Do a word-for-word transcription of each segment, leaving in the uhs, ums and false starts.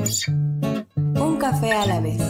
Un café a la vez.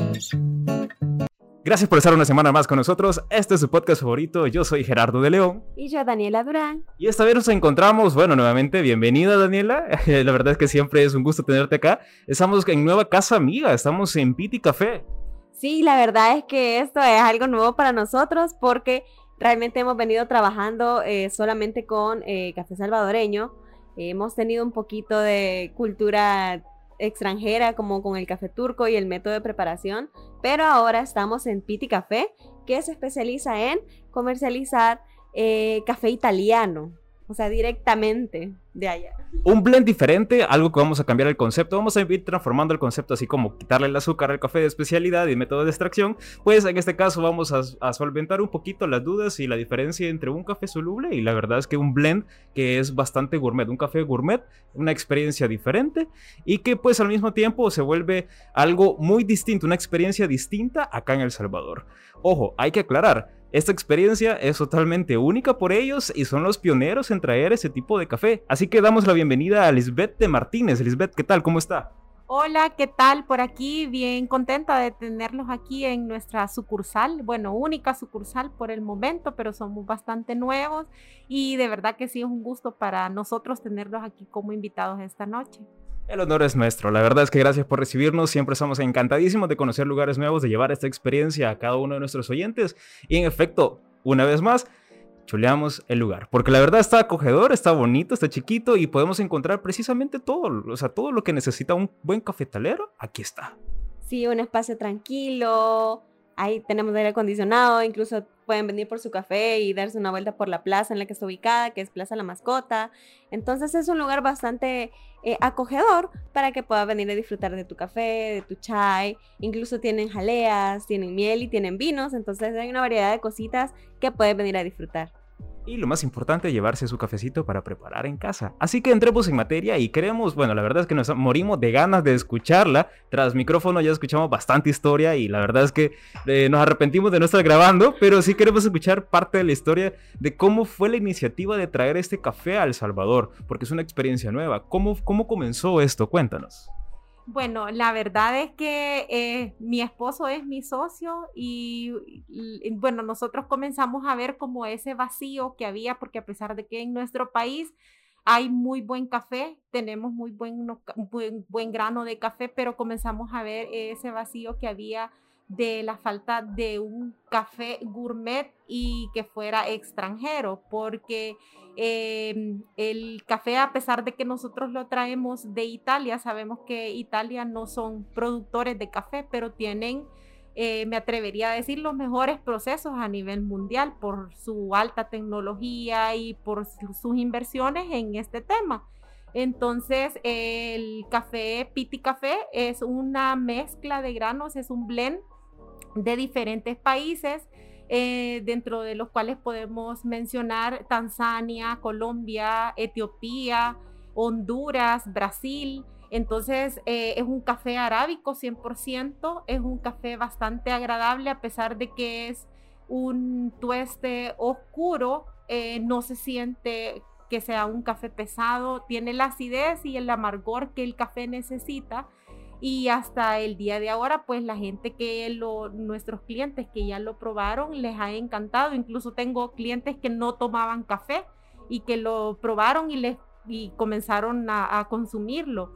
Gracias por estar una semana más con nosotros. Este es su podcast favorito. Yo soy Gerardo de León. Y yo, Daniela Durán. Y esta vez nos encontramos, bueno, nuevamente, bienvenida, Daniela. La verdad es que siempre es un gusto tenerte acá. Estamos en nueva casa amiga, estamos en Piti Café. Sí, la verdad es que esto es algo nuevo para nosotros porque realmente hemos venido trabajando eh, solamente con eh, café salvadoreño. Eh, hemos tenido un poquito de cultura extranjera como con el café turco y el método de preparación, pero ahora estamos en Piti Café, que se especializa en comercializar eh, café italiano, o sea, directamente de allá. Un blend diferente, algo que vamos a cambiar el concepto, vamos a ir transformando el concepto así como quitarle el azúcar al café de especialidad y método de extracción. Pues en este caso vamos a, a solventar un poquito las dudas y la diferencia entre un café soluble y la verdad es que un blend que es bastante gourmet, un café gourmet, una experiencia diferente y que pues al mismo tiempo se vuelve algo muy distinto, una experiencia distinta acá en El Salvador. Ojo, hay que aclarar, esta experiencia es totalmente única por ellos y son los pioneros en traer ese tipo de café. Así que damos la bienvenida a Lisbeth de Martínez. Lisbeth, ¿qué tal? ¿Cómo está? Hola, ¿qué tal? Por aquí, bien contenta de tenerlos aquí en nuestra sucursal, bueno, única sucursal por el momento, pero somos bastante nuevos y de verdad que sí es un gusto para nosotros tenerlos aquí como invitados esta noche. El honor es nuestro, la verdad es que gracias por recibirnos, siempre estamos encantadísimos de conocer lugares nuevos, de llevar esta experiencia a cada uno de nuestros oyentes y en efecto, una vez más, chuleamos el lugar, porque la verdad está acogedor, está bonito, está chiquito y podemos encontrar precisamente todo, o sea, todo lo que necesita un buen cafetalero, aquí está. Sí, un espacio tranquilo, ahí tenemos aire acondicionado, incluso pueden venir por su café y darse una vuelta por la plaza en la que está ubicada, que es Plaza La Mascota. Entonces es un lugar bastante eh, acogedor para que puedas venir a disfrutar de tu café, de tu chai. Incluso tienen jaleas, tienen miel y tienen vinos, entonces hay una variedad de cositas que puedes venir a disfrutar. Y lo más importante, llevarse su cafecito para preparar en casa. Así que entremos en materia y queremos, bueno, la verdad es que nos morimos de ganas de escucharla. Tras micrófono ya escuchamos bastante historia y la verdad es que eh, nos arrepentimos de no estar grabando, pero sí queremos escuchar parte de la historia de cómo fue la iniciativa de traer este café a El Salvador, porque es una experiencia nueva. ¿Cómo, cómo comenzó esto? Cuéntanos. Bueno, la verdad es que eh, mi esposo es mi socio y, y bueno, nosotros comenzamos a ver como ese vacío que había, porque a pesar de que en nuestro país hay muy buen café, tenemos muy buen, buen, buen grano de café, pero comenzamos a ver ese vacío que había de la falta de un café gourmet y que fuera extranjero, porque eh, el café, a pesar de que nosotros lo traemos de Italia, sabemos que Italia no son productores de café, pero tienen, eh, me atrevería a decir, los mejores procesos a nivel mundial por su alta tecnología y por sus inversiones en este tema. Entonces, el café Piti Café es una mezcla de granos, es un blend de diferentes países, eh, dentro de los cuales podemos mencionar Tanzania, Colombia, Etiopía, Honduras, Brasil. Entonces eh, es un café arábico cien por ciento, es un café bastante agradable a pesar de que es un tueste oscuro, eh, no se siente que sea un café pesado, tiene la acidez y el amargor que el café necesita. Y hasta el día de ahora, pues la gente que lo, nuestros clientes que ya lo probaron, les ha encantado. Incluso tengo clientes que no tomaban café y que lo probaron y, les, y comenzaron a, a consumirlo.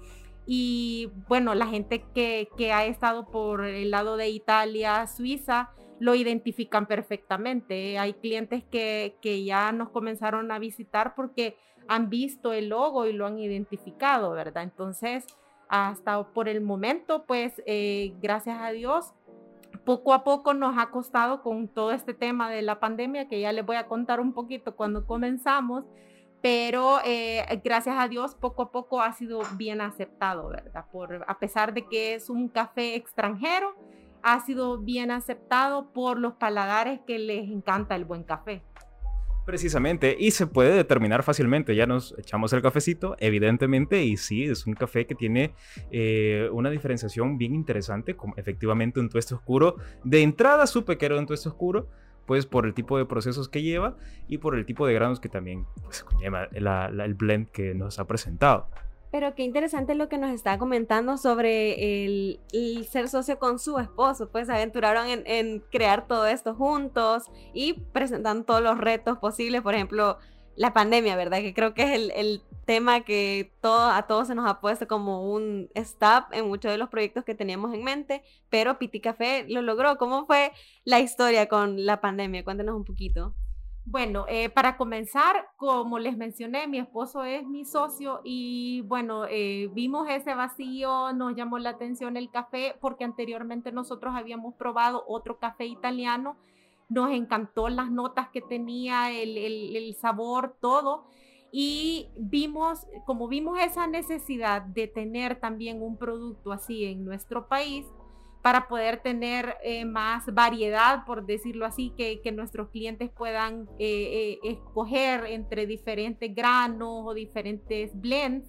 Y bueno, la gente que, que ha estado por el lado de Italia, Suiza, lo identifican perfectamente. Hay clientes que, que ya nos comenzaron a visitar porque han visto el logo y lo han identificado, ¿verdad? Entonces, hasta por el momento, pues eh, gracias a Dios, poco a poco nos ha costado con todo este tema de la pandemia, que ya les voy a contar un poquito cuando comenzamos, pero eh, gracias a Dios poco a poco ha sido bien aceptado, ¿verdad? Por, a pesar de que es un café extranjero, ha sido bien aceptado por los paladares que les encanta el buen café. Precisamente, y se puede determinar fácilmente, ya nos echamos el cafecito, evidentemente, y sí, es un café que tiene eh, una diferenciación bien interesante, como efectivamente un tueste oscuro. De entrada supe que era un tueste oscuro, pues por el tipo de procesos que lleva y por el tipo de granos que también pues, conlleva la, la, el blend que nos ha presentado. Pero qué interesante lo que nos está comentando sobre el, el ser socio con su esposo, pues se aventuraron en, en crear todo esto juntos y presentando todos los retos posibles, por ejemplo, la pandemia, ¿verdad? Que creo que es el, el tema que todo, a todos se nos ha puesto como un stop en muchos de los proyectos que teníamos en mente, pero Piti Café lo logró. ¿Cómo fue la historia con la pandemia? Cuéntanos un poquito. Bueno, eh, para comenzar, como les mencioné, mi esposo es mi socio y bueno, eh, vimos ese vacío, nos llamó la atención el café porque anteriormente nosotros habíamos probado otro café italiano, nos encantó las notas que tenía, el, el, el sabor, todo. Y vimos, como vimos esa necesidad de tener también un producto así en nuestro país, para poder tener eh, más variedad, por decirlo así, que, que nuestros clientes puedan eh, eh, escoger entre diferentes granos o diferentes blends.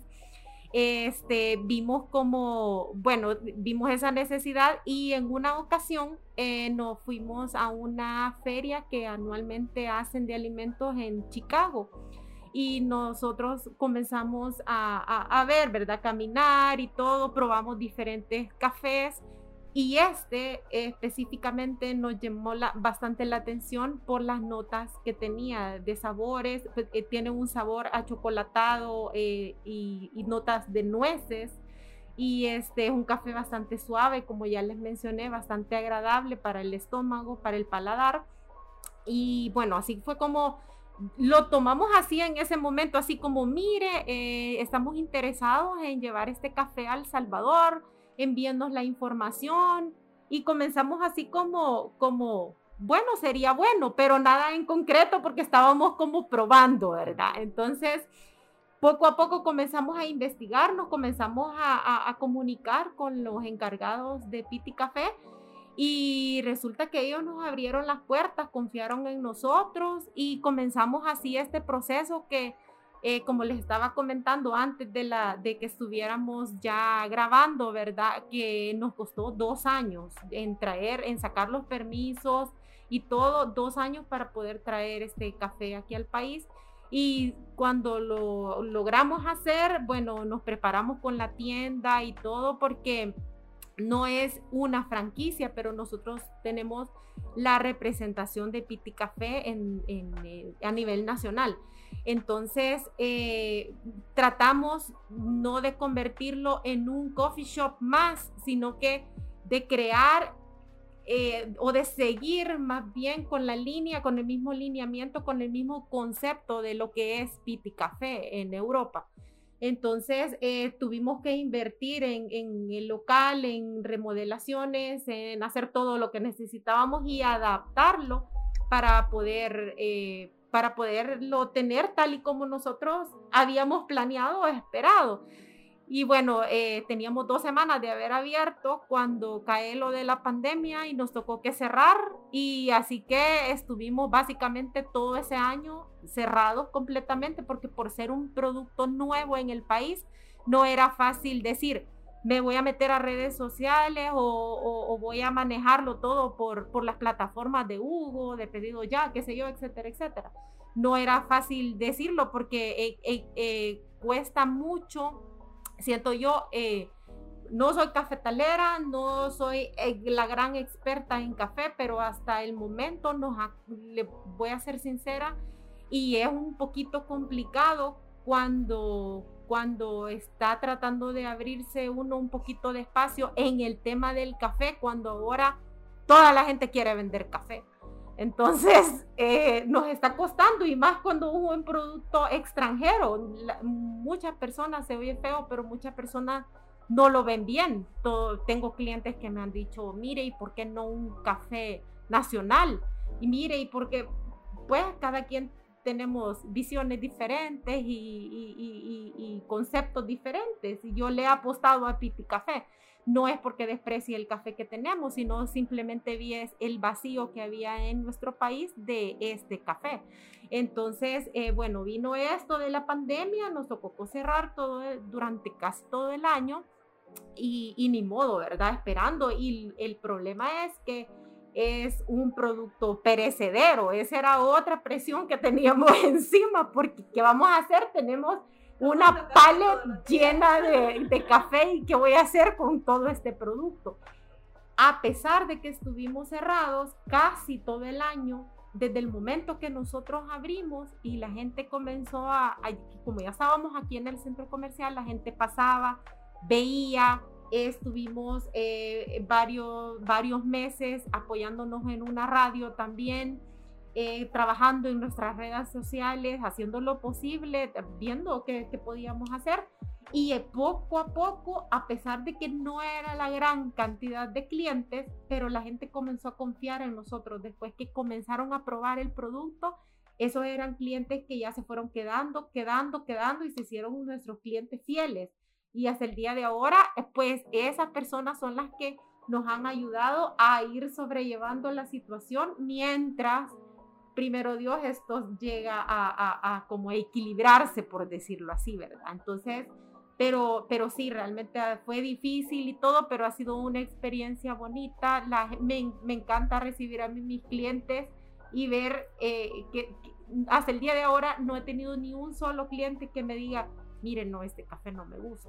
Este, vimos como, bueno, vimos esa necesidad y en una ocasión eh, nos fuimos a una feria que anualmente hacen de alimentos en Chicago. Y nosotros comenzamos a, a, a ver, ¿verdad? Caminar y todo, probamos diferentes cafés. Y este eh, específicamente nos llamó la, bastante la atención por las notas que tenía de sabores. Pues, eh, tiene un sabor achocolatado eh, y, y notas de nueces. Y este es un café bastante suave, como ya les mencioné, bastante agradable para el estómago, para el paladar. Y bueno, así fue como lo tomamos así en ese momento, así como, mire, eh, estamos interesados en llevar este café a El Salvador, envíennos la información y comenzamos así como, como, bueno, sería bueno, pero nada en concreto porque estábamos como probando, ¿verdad? Entonces, poco a poco comenzamos a investigar, nos comenzamos a, a, a comunicar con los encargados de Piti Café y resulta que ellos nos abrieron las puertas, confiaron en nosotros y comenzamos así este proceso que Eh, como les estaba comentando antes de, la, de que estuviéramos ya grabando, ¿verdad? Que nos costó dos años en traer, en sacar los permisos y todo, dos años para poder traer este café aquí al país. Y cuando lo logramos hacer, bueno, nos preparamos con la tienda y todo porque no es una franquicia, pero nosotros tenemos la representación de Piti Café en, en, en, a nivel nacional. Entonces, eh, tratamos no de convertirlo en un coffee shop más, sino que de crear eh, o de seguir más bien con la línea, con el mismo lineamiento, con el mismo concepto de lo que es Piti Café en Europa. Entonces, eh, tuvimos que invertir en, en el local, en remodelaciones, en hacer todo lo que necesitábamos y adaptarlo para poder... Eh, para poderlo tener tal y como nosotros habíamos planeado o esperado. Y bueno, eh, teníamos dos semanas de haber abierto cuando cae lo de la pandemia y nos tocó que cerrar y así que estuvimos básicamente todo ese año cerrados completamente porque por ser un producto nuevo en el país no era fácil decir me voy a meter a redes sociales o, o, o voy a manejarlo todo por, por las plataformas de Hugo, de Pedido Ya, qué sé yo, etcétera, etcétera. No era fácil decirlo porque eh, eh, eh, cuesta mucho, siento yo, eh, no soy cafetalera, no soy eh, la gran experta en café, pero hasta el momento nos ha, le voy a ser sincera y es un poquito complicado cuando... cuando está tratando de abrirse uno un poquito de espacio en el tema del café, cuando ahora toda la gente quiere vender café. Entonces, eh, nos está costando, y más cuando es un producto extranjero. La, muchas personas, se oye feo, pero muchas personas no lo ven bien. Todo, tengo clientes que me han dicho, mire, ¿y por qué no un café nacional? Y mire, ¿y por qué? Pues cada quien tenemos visiones diferentes y, y, y, y conceptos diferentes. Y yo le he apostado a Piti Café. No es porque desprecie el café que tenemos, sino simplemente vi el vacío que había en nuestro país de este café. Entonces, eh, bueno, vino esto de la pandemia, nos tocó cerrar todo durante casi todo el año y, y ni modo, ¿verdad? Esperando. Y el problema es que es un producto perecedero. Esa era otra presión que teníamos encima, porque ¿qué vamos a hacer? Tenemos una pallet llena de, de café y qué voy a hacer con todo este producto. A pesar de que estuvimos cerrados casi todo el año, desde el momento que nosotros abrimos y la gente comenzó a, a como ya estábamos aquí en el centro comercial, la gente pasaba, veía, estuvimos eh, varios, varios meses apoyándonos en una radio también, eh, trabajando en nuestras redes sociales, haciendo lo posible, viendo qué, qué podíamos hacer. Y poco a poco, a pesar de que no era la gran cantidad de clientes, pero la gente comenzó a confiar en nosotros. Después que comenzaron a probar el producto, esos eran clientes que ya se fueron quedando, quedando, quedando y se hicieron nuestros clientes fieles. Y hasta el día de ahora, pues esas personas son las que nos han ayudado a ir sobrellevando la situación mientras, primero Dios, esto llega a, a, a como equilibrarse, por decirlo así, ¿verdad? Entonces, Pero, pero sí, realmente fue difícil y todo, pero ha sido una experiencia bonita. La, me, me encanta recibir a mí, mis clientes y ver eh, que, que hasta el día de ahora no he tenido ni un solo cliente que me diga, miren, no, este café no me gusta.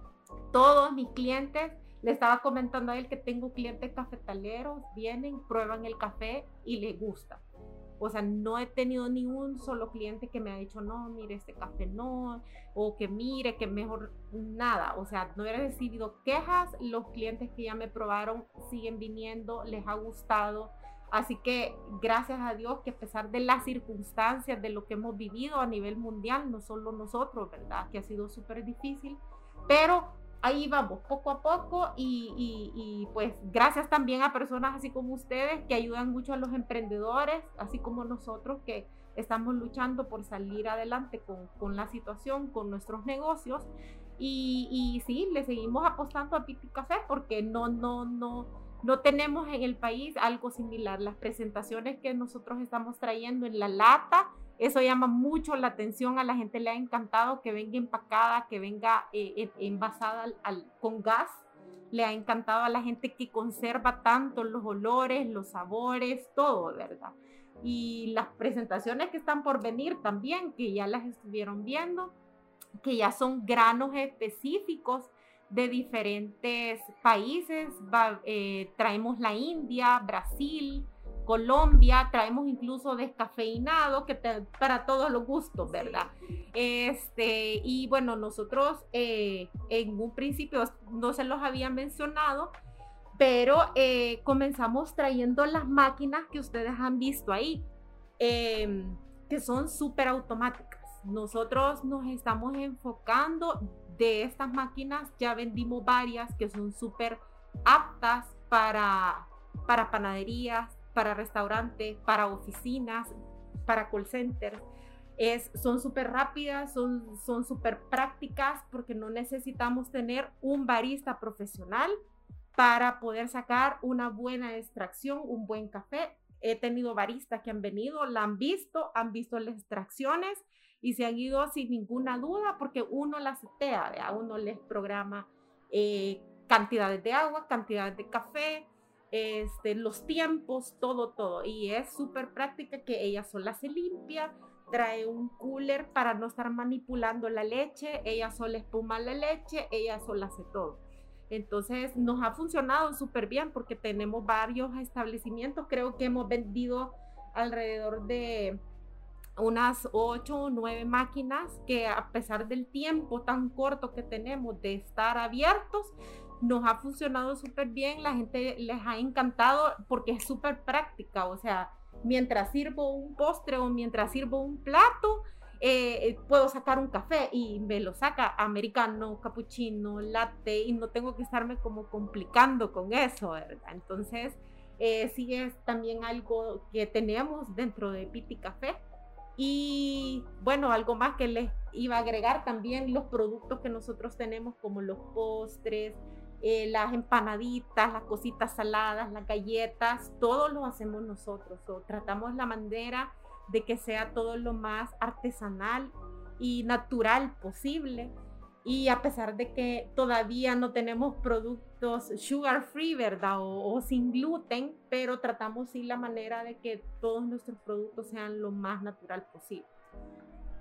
Todos mis clientes, le estaba comentando a él que tengo clientes cafetaleros, vienen, prueban el café y les gusta. O sea, no he tenido ni un solo cliente que me ha dicho, no, mire, este café no, o que mire, que mejor nada. O sea, no he recibido quejas. Los clientes que ya me probaron siguen viniendo, les ha gustado. Así que gracias a Dios que a pesar de las circunstancias, de lo que hemos vivido a nivel mundial, no solo nosotros, ¿verdad? Que ha sido súper difícil, pero ahí vamos, poco a poco y, y, y pues gracias también a personas así como ustedes que ayudan mucho a los emprendedores, así como nosotros que estamos luchando por salir adelante con, con la situación, con nuestros negocios y, y sí, le seguimos apostando a Piti Café porque no, no, no, no tenemos en el país algo similar. Las presentaciones que nosotros estamos trayendo en la lata, eso llama mucho la atención, a la gente le ha encantado que venga empacada, que venga eh, envasada al, al, con gas. Le ha encantado a la gente que conserva tanto los olores, los sabores, todo, ¿verdad? Y las presentaciones que están por venir también, que ya las estuvieron viendo, que ya son granos específicos de diferentes países. Va, eh, traemos la India, Brasil, Colombia, traemos incluso descafeinado, que te, para todos los gustos, ¿verdad? Sí. Este, y bueno, nosotros eh, en un principio no se los había mencionado, pero eh, comenzamos trayendo las máquinas que ustedes han visto ahí, eh, que son súper automáticas. Nosotros nos estamos enfocando de estas máquinas, ya vendimos varias que son súper aptas para, para panaderías, para restaurantes, para oficinas, para call centers. Es, son súper rápidas, son son súper prácticas porque no necesitamos tener un barista profesional para poder sacar una buena extracción, un buen café. He tenido baristas que han venido, la han visto, han visto las extracciones y se han ido sin ninguna duda porque uno las setea, ¿verdad? Uno les programa eh, cantidades de agua, cantidades de café, Este, los tiempos, todo, todo. Y es súper práctica que ella sola se limpia, trae un cooler para no estar manipulando la leche, ella sola espuma la leche, ella sola hace todo. Entonces nos ha funcionado súper bien porque tenemos varios establecimientos, creo que hemos vendido alrededor de unas ocho o nueve máquinas que a pesar del tiempo tan corto que tenemos de estar abiertos, nos ha funcionado súper bien, la gente les ha encantado porque es súper práctica, o sea, mientras sirvo un postre o mientras sirvo un plato, eh, puedo sacar un café y me lo saca americano, cappuccino, latte y no tengo que estarme como complicando con eso, ¿verdad? Entonces, eh, sí es también algo que tenemos dentro de Piti Café. Y bueno, algo más que les iba a agregar también, los productos que nosotros tenemos como los postres, Eh, las empanaditas, las cositas saladas, las galletas, todo lo hacemos nosotros. O tratamos la manera de que sea todo lo más artesanal y natural posible. Y a pesar de que todavía no tenemos productos sugar free, ¿verdad? O, o sin gluten, pero tratamos sí la manera de que todos nuestros productos sean lo más natural posible.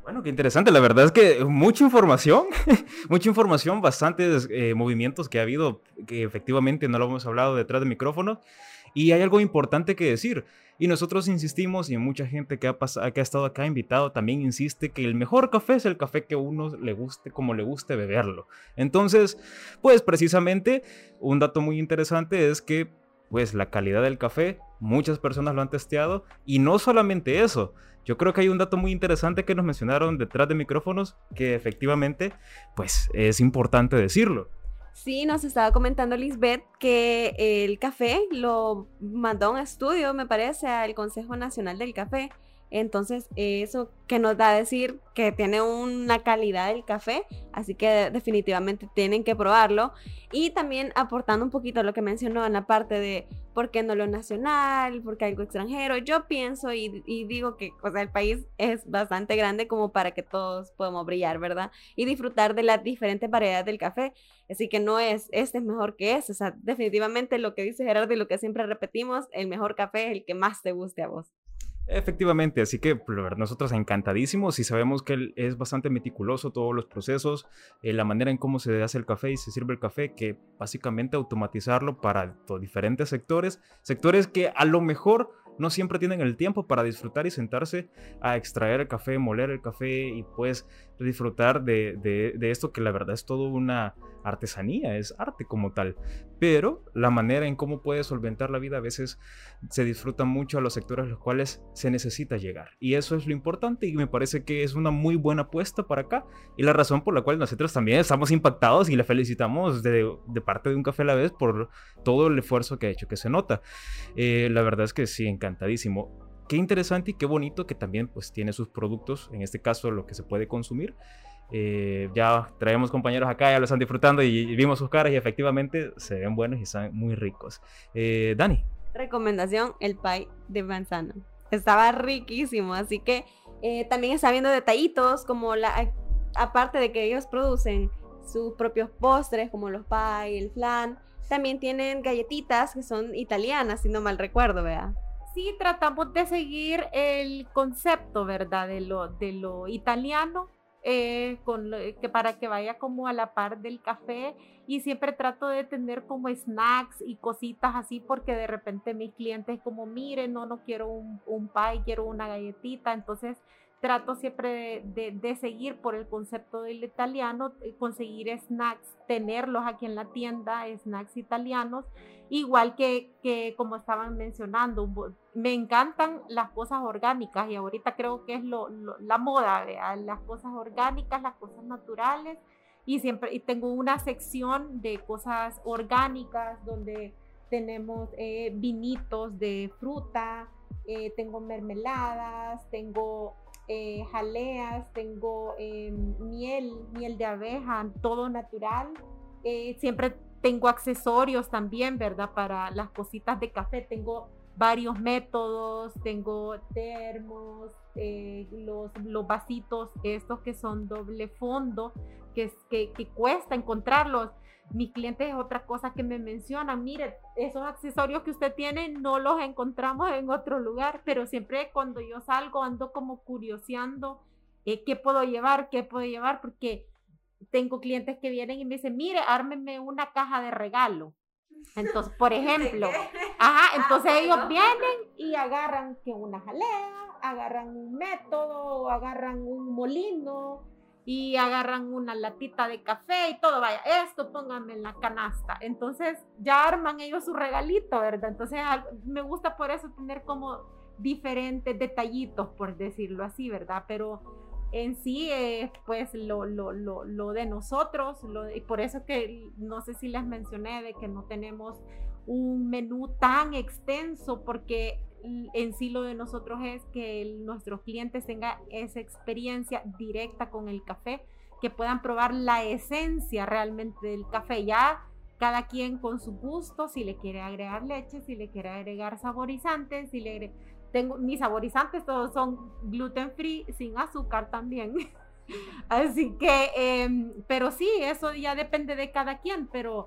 Bueno, qué interesante. La verdad es que mucha información, mucha información, bastantes eh, movimientos que ha habido, que efectivamente no lo hemos hablado detrás de micrófono. Y hay algo importante que decir. Y nosotros insistimos, y mucha gente que ha, pasado, que ha estado acá invitado también insiste que el mejor café es el café que a uno le guste, como le guste beberlo. Entonces, pues precisamente, un dato muy interesante es que pues la calidad del café, muchas personas lo han testeado. Y no solamente eso. Yo creo que hay un dato muy interesante que nos mencionaron detrás de micrófonos que efectivamente, pues es importante decirlo. Sí, nos estaba comentando Lisbeth que el café lo mandó a un estudio, me parece, al Consejo Nacional del Café. Entonces, eso que nos da a decir que tiene una calidad del café, así que definitivamente tienen que probarlo. Y también aportando un poquito a lo que mencionó en la parte de por qué no lo nacional, por qué algo extranjero. Yo pienso y, y digo que, o sea, el país es bastante grande como para que todos podamos brillar, ¿verdad? Y disfrutar de las diferentes variedades del café. Así que no es, este es mejor que este. O sea, definitivamente lo que dice Gerardo y lo que siempre repetimos, el mejor café es el que más te guste a vos. Efectivamente, así que nosotros encantadísimos y sabemos que él es bastante meticuloso todos los procesos, eh, la manera en cómo se hace el café y se sirve el café, que básicamente automatizarlo para diferentes sectores, sectores que a lo mejor no siempre tienen el tiempo para disfrutar y sentarse a extraer el café, moler el café y pues disfrutar de, de, de esto que la verdad es todo una artesanía, es arte como tal, pero la manera en cómo puede solventar la vida a veces se disfruta mucho a los sectores a los cuales se necesita llegar y eso es lo importante y me parece que es una muy buena apuesta para acá y la razón por la cual nosotros también estamos impactados y le felicitamos de, de parte de Un Café a la Vez por todo el esfuerzo que ha hecho, que se nota. Eh, la verdad es que sí, encantadísimo. Qué interesante y qué bonito que también pues tiene sus productos, en este caso lo que se puede consumir. Eh, ya traemos compañeros acá, ya lo están disfrutando y, y vimos sus caras y efectivamente se ven buenos y están muy ricos. Eh, Dani. Recomendación, el pie de manzana. Estaba riquísimo, así que eh, también está viendo detallitos como la, aparte de que ellos producen sus propios postres como los pie, el flan, también tienen galletitas que son italianas, si no mal recuerdo, ¿verdad? Sí, tratamos de seguir el concepto, ¿verdad? De lo, de lo italiano. Eh, con lo, que para que vaya como a la par del café y siempre trato de tener como snacks y cositas así porque de repente mis clientes como miren, no, no quiero un, un pie, quiero una galletita, entonces trato siempre de, de, de seguir por el concepto del italiano, conseguir snacks, tenerlos aquí en la tienda, snacks italianos, igual que, que como estaban mencionando, me encantan las cosas orgánicas y ahorita creo que es lo, lo, la moda, ¿verdad? Las cosas orgánicas, las cosas naturales y siempre y tengo una sección de cosas orgánicas donde tenemos eh, vinitos de fruta, eh, tengo mermeladas, tengo eh, jaleas, tengo eh, miel, miel de abeja, todo natural, eh, siempre tengo accesorios también, ¿verdad? Para las cositas de café, tengo varios métodos, tengo termos, eh, los, los vasitos estos que son doble fondo, que, que, que cuesta encontrarlos. Mis clientes es otra cosa que me mencionan, mire, esos accesorios que usted tiene no los encontramos en otro lugar, pero siempre cuando yo salgo ando como curioseando eh, qué puedo llevar, qué puedo llevar, porque tengo clientes que vienen y me dicen, mire, ármeme una caja de regalo. Entonces, por ejemplo, ajá, entonces ellos vienen y agarran que una jalea, agarran un método, agarran un molino y agarran una latita de café y todo, vaya, esto pónganme en la canasta. Entonces ya arman ellos su regalito, ¿verdad? Entonces me gusta por eso tener como diferentes detallitos, por decirlo así, ¿verdad? Pero en sí es eh, pues lo, lo, lo, lo de nosotros, lo, y por eso que no sé si les mencioné de que no tenemos un menú tan extenso, porque en sí lo de nosotros es que el, nuestros clientes tengan esa experiencia directa con el café, que puedan probar la esencia realmente del café, ya cada quien con su gusto, si le quiere agregar leche, si le quiere agregar saborizantes, si le agregar... Tengo, mis saborizantes todos son gluten free, sin azúcar también. Así que, eh, pero sí, eso ya depende de cada quien, pero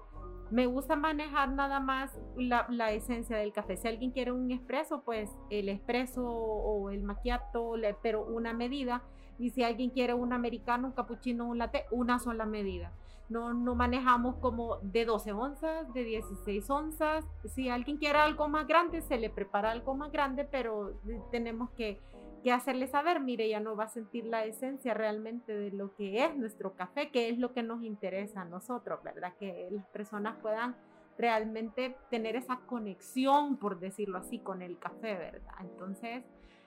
me gusta manejar nada más la, la esencia del café. Si alguien quiere un espresso, pues el espresso o el macchiato, pero una medida. Y si alguien quiere un americano, un cappuccino, un latte, una sola medida. No, no manejamos como de doce onzas, de dieciséis onzas. Si alguien quiere algo más grande, se le prepara algo más grande, pero tenemos que, que hacerle saber, mire, ya no va a sentir la esencia realmente de lo que es nuestro café, que es lo que nos interesa a nosotros, ¿verdad? Que las personas puedan realmente tener esa conexión, por decirlo así, con el café, ¿verdad? Entonces...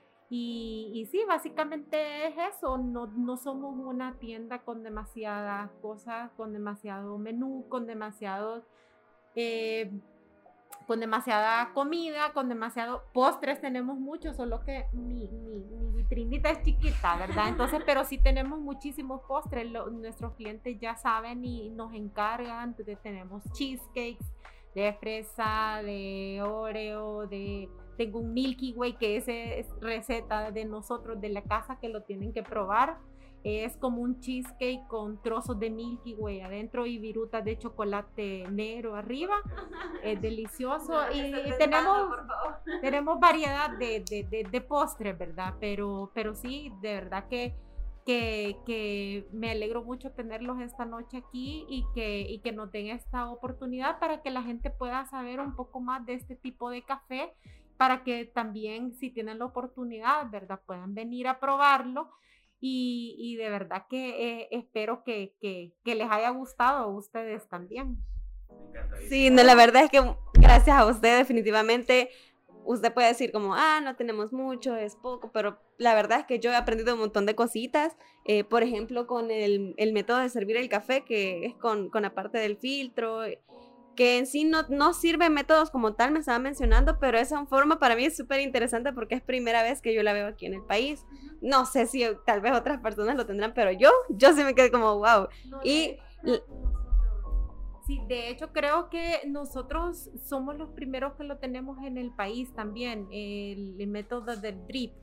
Y, y sí, básicamente es eso, no, no somos una tienda con demasiadas cosas, con demasiado menú, con demasiados, eh, con demasiada comida, con demasiado postres, tenemos mucho, solo que mi, mi, mi vitrinita es chiquita, ¿verdad? Entonces, pero sí tenemos muchísimos postres, lo, nuestros clientes ya saben y nos encargan, entonces tenemos cheesecakes de fresa, de Oreo, de... Tengo un Milky Way que ese es receta de nosotros de la casa que lo tienen que probar. Es como un cheesecake con trozos de Milky Way adentro y virutas de chocolate negro arriba. Es delicioso. No, y tenemos, tenemos variedad de, de, de, de postres, ¿verdad? Pero, pero sí, de verdad que, que, que me alegro mucho tenerlos esta noche aquí y que, y que nos den esta oportunidad para que la gente pueda saber un poco más de este tipo de café, para que también, si tienen la oportunidad, ¿verdad?, puedan venir a probarlo. Y, y de verdad que eh, espero que, que, que les haya gustado a ustedes también. Sí, no, la verdad es que gracias a usted definitivamente, usted puede decir como, ah, no tenemos mucho, es poco, pero la verdad es que yo he aprendido un montón de cositas, eh, por ejemplo, con el, el método de servir el café, que es con, con la parte del filtro, que en sí no, no sirve métodos como tal, me estaba mencionando, pero esa forma para mí es súper interesante porque es primera vez que yo la veo aquí en el país. No sé si tal vez otras personas lo tendrán, pero yo, yo sí me quedé como wow. No, y... Sí, de hecho creo que nosotros somos los primeros que lo tenemos en el país también, el, el método del drip,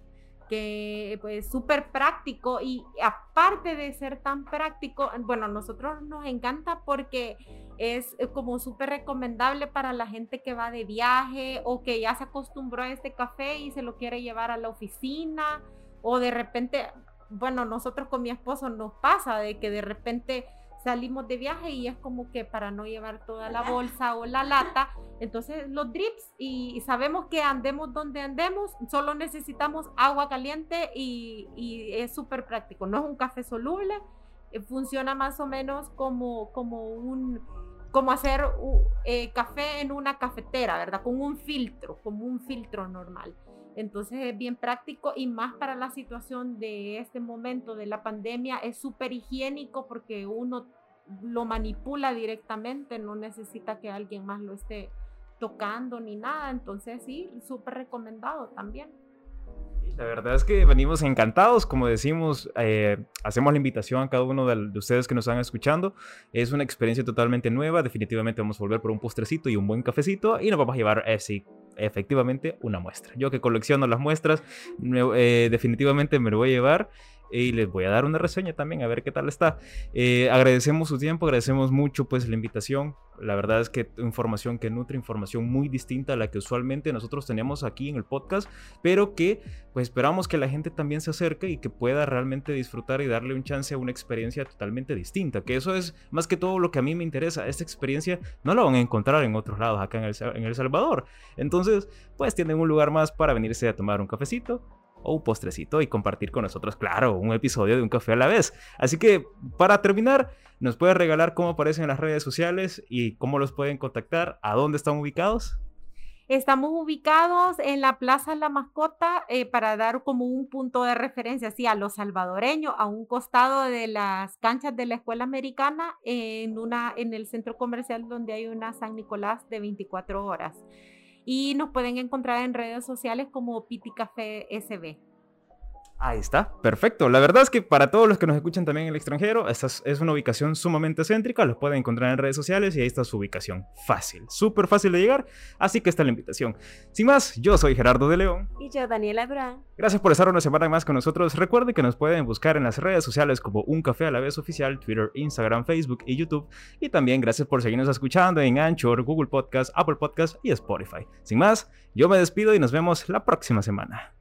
que pues es súper práctico y aparte de ser tan práctico, bueno, a nosotros nos encanta porque es como súper recomendable para la gente que va de viaje o que ya se acostumbró a este café y se lo quiere llevar a la oficina, o de repente, bueno, nosotros con mi esposo nos pasa de que de repente salimos de viaje y es como que para no llevar toda la bolsa o la lata, entonces los drips, y sabemos que andemos donde andemos, solo necesitamos agua caliente y, y es súper práctico, no es un café soluble, eh, funciona más o menos como, como un como hacer uh, eh, café en una cafetera, ¿verdad? Con un filtro, como un filtro normal. Entonces es bien práctico y más para la situación de este momento de la pandemia, es súper higiénico porque uno lo manipula directamente, no necesita que alguien más lo esté tocando ni nada. Entonces sí, súper recomendado también. La verdad es que venimos encantados, como decimos, eh, hacemos la invitación a cada uno de, de ustedes que nos están escuchando. Es una experiencia totalmente nueva, definitivamente vamos a volver por un postrecito y un buen cafecito y nos vamos a llevar, eh, sí, efectivamente, una muestra. Yo que colecciono las muestras, eh, definitivamente me lo voy a llevar. Y les voy a dar una reseña también, a ver qué tal está. Eh, agradecemos su tiempo, agradecemos mucho pues la invitación. La verdad es que información que nutre, información muy distinta a la que usualmente nosotros tenemos aquí en el podcast, pero que pues esperamos que la gente también se acerque y que pueda realmente disfrutar y darle un chance a una experiencia totalmente distinta, que eso es más que todo lo que a mí me interesa. Esta experiencia no la van a encontrar en otros lados acá en El, en El Salvador. Entonces pues tienen un lugar más para venirse a tomar un cafecito o un postrecito y compartir con nosotros, claro, un episodio de Un Café a la Vez. Así que, para terminar, ¿nos puedes regalar cómo aparecen en las redes sociales y cómo los pueden contactar? ¿A dónde están ubicados? Estamos ubicados en la Plaza La Mascota, eh, para dar como un punto de referencia, así, a los salvadoreños, a un costado de las canchas de la Escuela Americana, en, una, en el centro comercial donde hay una San Nicolás de veinticuatro horas. Y nos pueden encontrar en redes sociales como Piti Café S B. Ahí está, perfecto. La verdad es que para todos los que nos escuchan también en el extranjero, esta es una ubicación sumamente céntrica, los pueden encontrar en redes sociales y ahí está su ubicación. Fácil, súper fácil de llegar, así que está la invitación. Sin más, yo soy Gerardo de León. Y yo, Daniela Durán. Gracias por estar una semana más con nosotros. Recuerden que nos pueden buscar en las redes sociales como Un Café a la Vez Oficial, Twitter, Instagram, Facebook y YouTube. Y también gracias por seguirnos escuchando en Anchor, Google Podcast, Apple Podcast y Spotify. Sin más, yo me despido y nos vemos la próxima semana.